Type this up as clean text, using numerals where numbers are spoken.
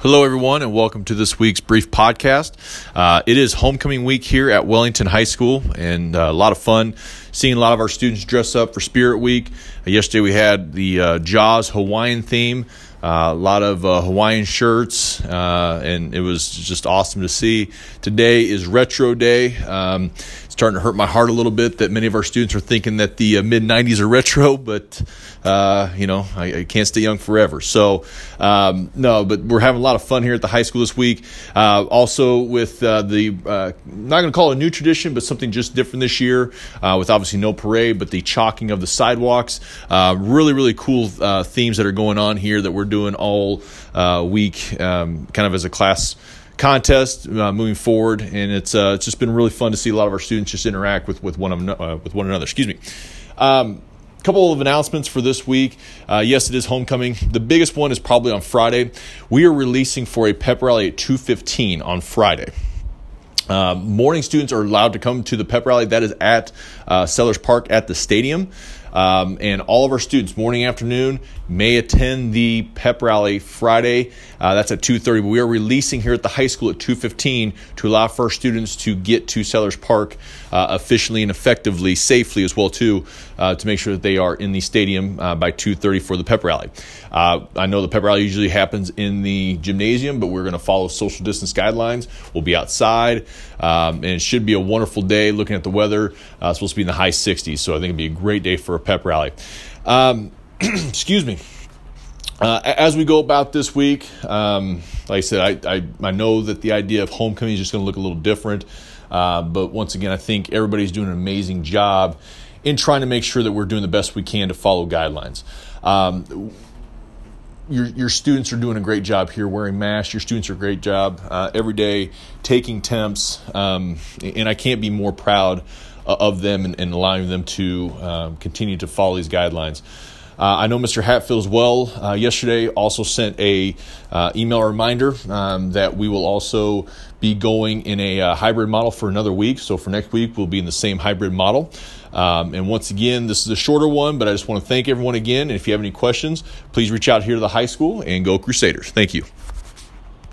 Hello, everyone, and welcome to this week's brief podcast. It is homecoming week here at Wellington High School, and a lot of fun seeing a lot of our students dress up for Spirit Week. Yesterday we had the Jaws Hawaiian theme, a lot of Hawaiian shirts, and it was just awesome to see. Today is Retro Day. It's starting to hurt my heart a little bit that many of our students are thinking that the mid-'90s are retro, but I can't stay young forever. So, but we're having a lot of fun here at the high school this week. Also with not going to call it a new tradition, but something just different this year, with obviously no parade, but the chalking of the sidewalks. Really, really cool themes that are going on here that we're doing all week, kind of as a class contest moving forward, and it's just been really fun to see a lot of our students just interact with one another. Excuse me. Couple of announcements for this week. Yes, it is homecoming. The biggest one is probably on Friday. We are releasing for a pep rally at 2:15 on Friday. Morning students are allowed to come to the pep rally. That is at Sellers Park at the stadium. And all of our students, morning, afternoon, may attend the pep rally Friday. That's at 2:30. But we are releasing here at the high school at 2:15 to allow for our students to get to Sellers Park efficiently and effectively, safely as well too, to make sure that they are in the stadium by 2:30 for the pep rally. I know the pep rally usually happens in the gymnasium, but we're going to follow social distance guidelines. We'll be outside, and it should be a wonderful day. Looking at the weather, it's supposed to be in the high 60s, so I think it'd be a great day for a pep rally. Excuse me. As we go about this week, like I said, I know that the idea of homecoming is just going to look a little different. But once again, I think everybody's doing an amazing job in trying to make sure that we're doing the best we can to follow guidelines. Your students are doing a great job here wearing masks. Your students are a great job every day taking temps. And I can't be more proud of them and allowing them to continue to follow these guidelines. I know Mr. Hatfield as well yesterday also sent a email reminder that we will also be going in a hybrid model for another week. So for next week, we'll be in the same hybrid model. And once again, this is a shorter one, but I just want to thank everyone again. And if you have any questions, please reach out here to the high school and go Crusaders. Thank you.